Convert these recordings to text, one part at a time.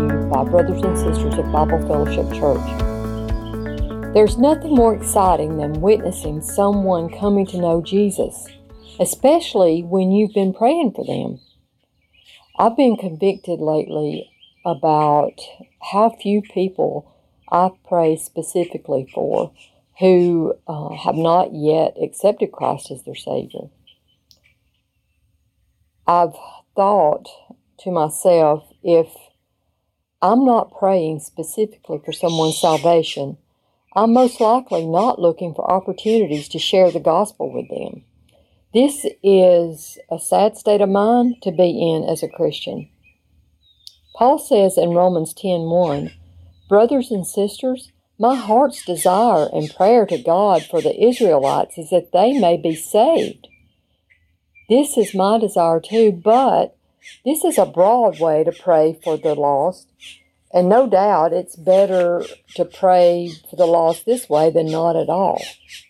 you by brothers and sisters at Bible Fellowship Church. There's nothing more exciting than witnessing someone coming to know Jesus, especially when you've been praying for them. I've been convicted lately about how few people I pray specifically for who have not yet accepted Christ as their Savior. I've thought to myself, if I'm not praying specifically for someone's salvation, I'm most likely not looking for opportunities to share the gospel with them. This is a sad state of mind to be in as a Christian. Paul says in Romans 10:1, "Brothers and sisters, my heart's desire and prayer to God for the Israelites is that they may be saved." This is my desire too, but this is a broad way to pray for the lost, and no doubt it's better to pray for the lost this way than not at all.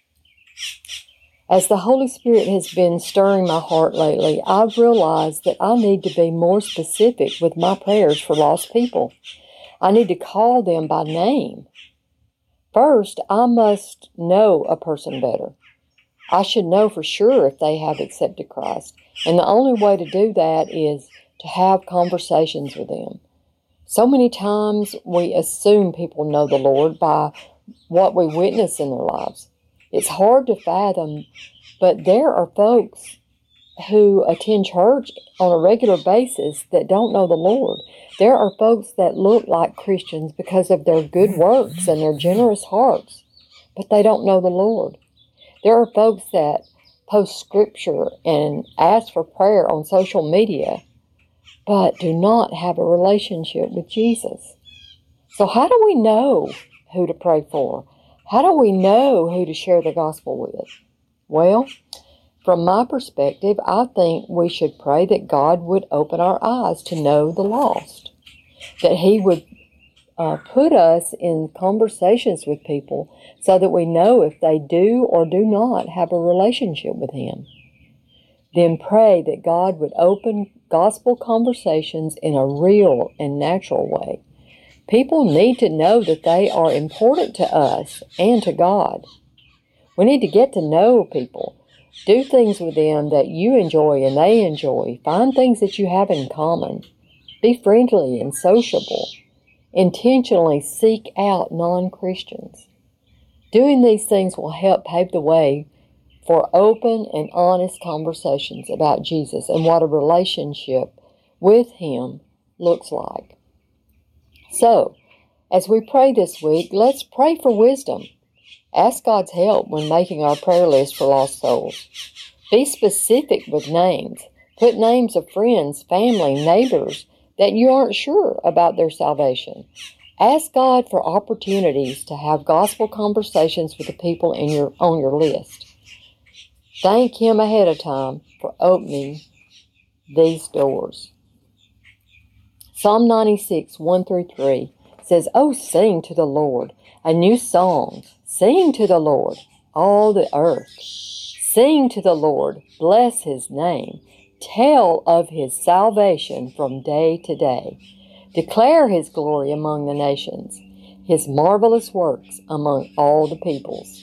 As the Holy Spirit has been stirring my heart lately, I've realized that I need to be more specific with my prayers for lost people. I need to call them by name. First, I must know a person better. I should know for sure if they have accepted Christ, and the only way to do that is to have conversations with them. So many times we assume people know the Lord by what we witness in their lives. It's hard to fathom, but there are folks who attend church on a regular basis that don't know the Lord. There are folks that look like Christians because of their good works and their generous hearts, but they don't know the Lord. There are folks that post scripture and ask for prayer on social media, but do not have a relationship with Jesus. So how do we know who to pray for? How do we know who to share the gospel with? Well, from my perspective, I think we should pray that God would open our eyes to know the lost, that He would put us in conversations with people so that we know if they do or do not have a relationship with Him. Then pray that God would open gospel conversations in a real and natural way. People need to know that they are important to us and to God. We need to get to know people. Do things with them that you enjoy and they enjoy. Find things that you have in common. Be friendly and sociable. Intentionally seek out non-Christians. Doing these things will help pave the way for open and honest conversations about Jesus and what a relationship with Him looks like. So, as we pray this week, let's pray for wisdom. Ask God's help when making our prayer list for lost souls. Be specific with names. Put names of friends, family, neighbors that you aren't sure about their salvation. Ask God for opportunities to have gospel conversations with the people on your list. Thank Him ahead of time for opening these doors. Psalm 96, 1-3 says, "Oh, sing to the Lord a new song. Sing to the Lord, all the earth. Sing to the Lord, bless His name. Tell of His salvation from day to day. Declare His glory among the nations, His marvelous works among all the peoples."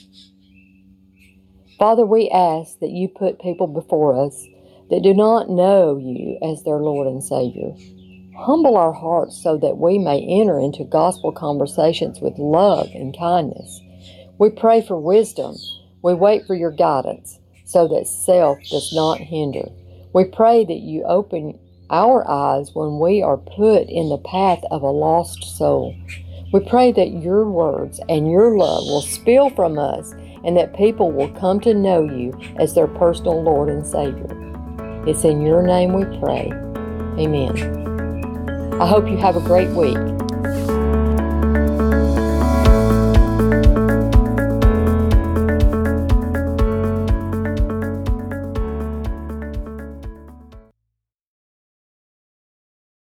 Father, we ask that you put people before us that do not know you as their Lord and Savior. Humble our hearts so that we may enter into gospel conversations with love and kindness. We pray for wisdom. We wait for your guidance so that self does not hinder. We pray that you open our eyes when we are put in the path of a lost soul. We pray that your words and your love will spill from us and that people will come to know you as their personal Lord and Savior. It's in your name we pray. Amen. I hope you have a great week.